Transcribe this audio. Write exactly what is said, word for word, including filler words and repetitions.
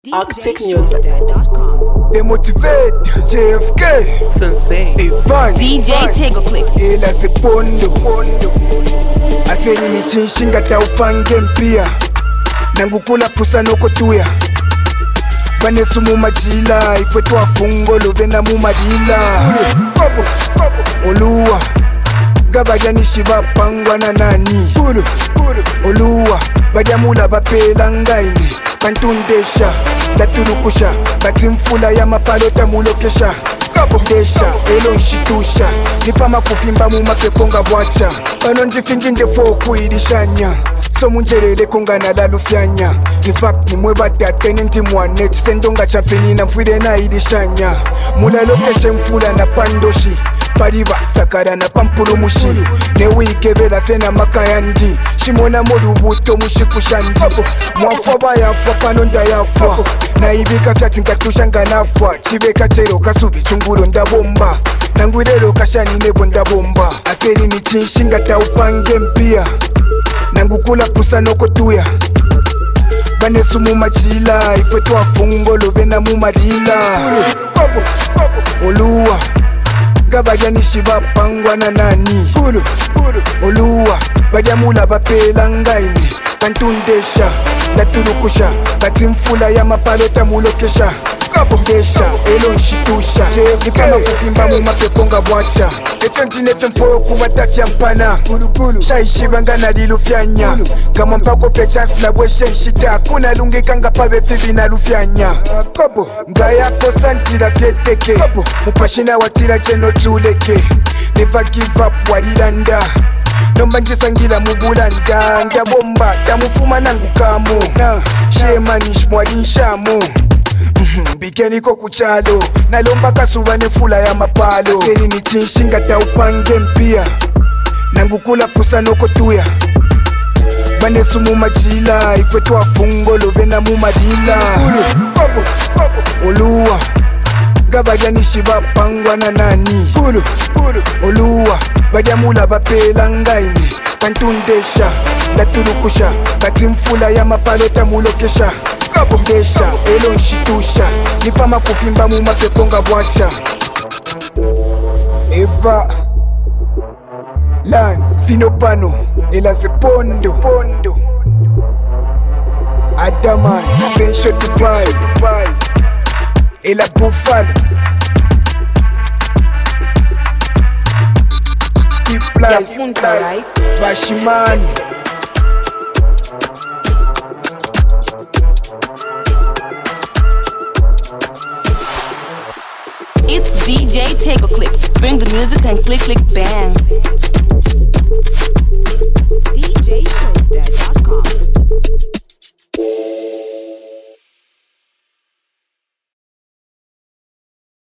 Arctic News. They motivate J F K Sensei Ivan D J Tegoclick ila sepondo aseni ni chinshinga taupange mpia nangukula pusa noko tuya banesu mu majila ifwe twafungo lovena mu madila oluwa gabajanishi bapangwa na nani oluwa bajamula bapela ngaini kantundesha datulukusha batimfula ya mapalota mulokesha kabondesha elo nshitusha nipama kufimba mu mapeponga bwacha bano ndifingi ndefo okuirishanya so munjerele kongana lalufyanya in fact nimwe batatene ndi mwane chisendonga chafenina mfwire na irishanya mulalokeshe mfula na pandoshi paliba sakara na pampulumushi newigebera fena makayandi shimona molubuto mushikushandi mwafwa bayafwa pano ndayafwa naibika fyati nkatusha nganafwa chibeka chero kasubi chungulo ndabomba nangwirero kashani nebo ndabomba aseri ni chinshinga taupange mpia nangukula pusa noko tuya banesu mu majila ifwe twafungo lovena mu madila oluwa gabajanishi bapangwa na nani oluwa bajamula bapela ngaini kantundesha datulukusha batimfula ya mapalota mulokesha kabondesha elo nshitusha nipama kufimba mu mapeponga bwacha efyontinefe mfoyo kubatafya mpana shaishibanga na lilufyanya kama mpako fe chance na bweshe nshita kuna lungikanga pabefi bina lufyanya ngayako santira fyeteke mupashina watira cheno tuleke never give up walilanda nomba njisangila mubulanda njabomba tamufuma nangu kamo shemanish mwalinshamu mbikeniko kuchalo nalomba kasuba nefula ya mapalo aseni ni chinshinga taupange mpia nangukula pusa noko tuya banesu mu majila ifwe twafungo lovena mu madila oluwa gabajanishi bapangwa na nani oluwa bajamula bapela ngaini kantundesha datulukusha batimfula ya mapalota mulokesha kabondesha elo nshitusha nipama kufimba mu mapeponga bwacha Eva Lan Finopano ela sepondo Adaman Sensho Dubai ela Buffalo Keep life Bashimani It's D J Tegoclick. Bring the music and click click bang.